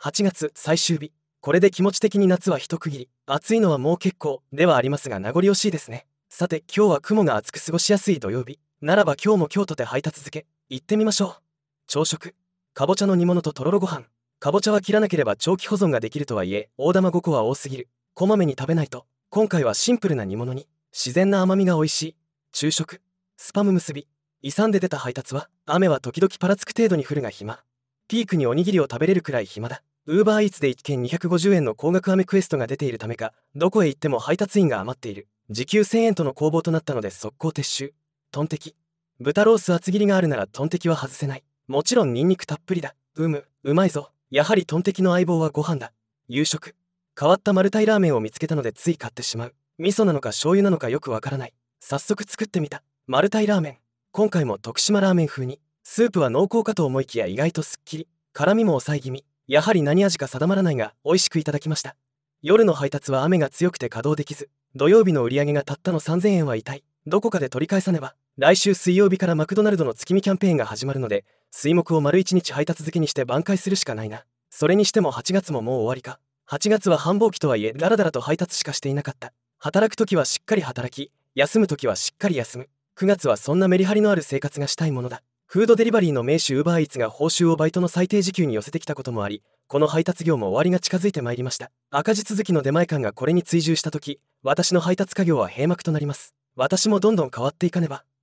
8月最終日。これで気持ち的に夏は一区切り。暑いのはもう結構ではありますが名残惜しいですね。さて今日は雲が厚く過ごしやすい土曜日。ならば今日も京都で配達漬け行ってみましょう。朝食。かぼちゃの煮物ととろろご飯。かぼちゃは切らなければ長期保存ができるとはいえ大玉5個は多すぎる。こまめに食べないと。今回はシンプルな煮物に自然な甘みが美味しい昼食。スパム結び。勇んで出た配達は雨は時々パラつく程度に降るが暇。ピークにおにぎりを食べれるくらい暇だ。ウーバーイーツで1件250円の高額飴クエストが出ているためかどこへ行っても配達員が余っている。時給1000円との攻防となったので速攻撤収。トンテキ。豚ロース厚切りがあるならトンテキは外せない。もちろんニンニクたっぷりだ。うまいぞ。やはりトンテキの相棒はご飯だ。夕食。変わったマルタイラーメンを見つけたのでつい買ってしまう。味噌なのか醤油なのかよくわからない。早速作ってみた。マルタイラーメン。今回も徳島ラーメン風に。スープは濃厚かと思いきや意外とすっきり。辛みも抑え気味。やはり何味か定まらないが美味しくいただきました。夜の配達は雨が強くて稼働できず、土曜日の売り上げがたったの3000円は痛い。どこかで取り返さねば。来週水曜日からマクドナルドの月見キャンペーンが始まるので、水木を丸1日配達漬けにして挽回するしかないな。それにしても8月ももう終わりか。8月は繁忙期とはいえダラダラと配達しかしていなかった。働くときはしっかり働き、休むときはしっかり休む。9月はそんなメリハリのある生活がしたいものだ。フードデリバリーの名手ウーバーイーツが報酬をバイトの最低時給に寄せてきたこともあり、この配達業も終わりが近づいてまいりました。赤字続きの出前館がこれに追従したとき、私の配達家業は閉幕となります。私もどんどん変わっていかねば。